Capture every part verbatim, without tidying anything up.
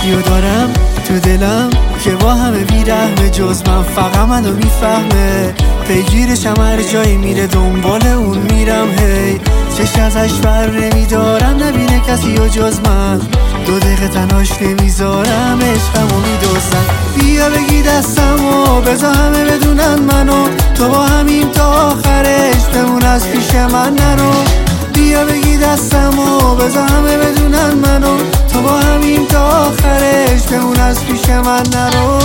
کسی رو دارم تو دلم که با همه بیرحمه، جز من فقط منو میفهمه. پیگیرشم هر جایی میره دنبال اون میرم، هی چشم ازش بر نمیدارم نبینه کسی و جز من. دو دقیقه تنهاش نمیذارم، عشقمو میدوزن. بیا بگی دستمو بذار همه بدونن منو، تو با همین تا آخرش بمون از پیش من نرو. بیا بگی دستمو بذار همه بدونن منو، تو با همین تا آخرش بمون از پیش من نرو.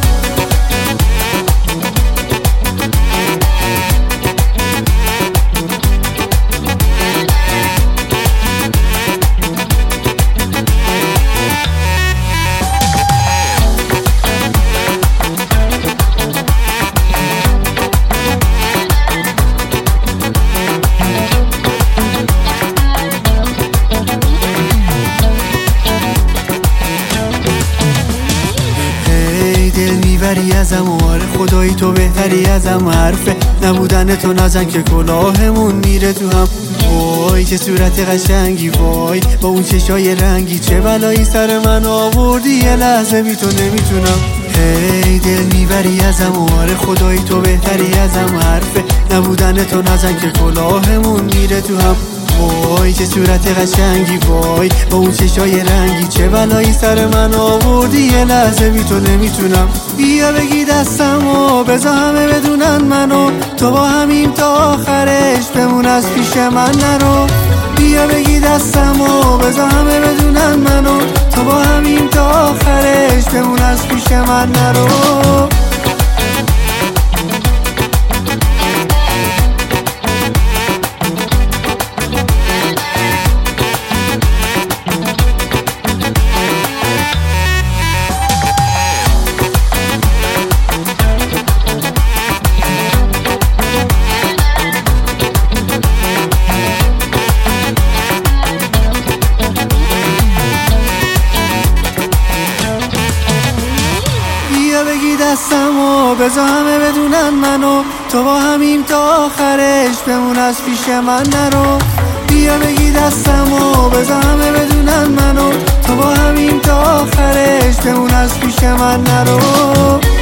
دل میبری ازم و آره خدایی تو بهتری ازم. حرفه نبودن تو نزن که کلاهمون میره تو هم. وای چه صورت قشنگی، وای با اون چشای رنگی، چه بلایی سر من آوردی یه لحظه بی تو نمیتونم. هی دل میبری ازم و آره خدایی تو بهتری ازم. حرفه نبودن تو نزن که کلاهمون میره تو هم. وای چه صورت قشنگی، وای با اون چشای رنگی، چه بلایی سر من آوردی یه لحظه بی تو نمیتونم. بیا بگی دستمو بذار همه بدونن منو، تو با همین تا آخرش بمون از پیش من نرو. بیا بگی دستمو بذار همه بدونن منو، تو با همین تا آخرش بمون از پیش من نرو. بگی دستمو بذار همه بدونن منو، تو با همین تا آخرش بمون از پیش من نرو. بیا بگی دستمو بذار همه بدونن منو، تو با همین تا آخرش بمون از پیش من نرو.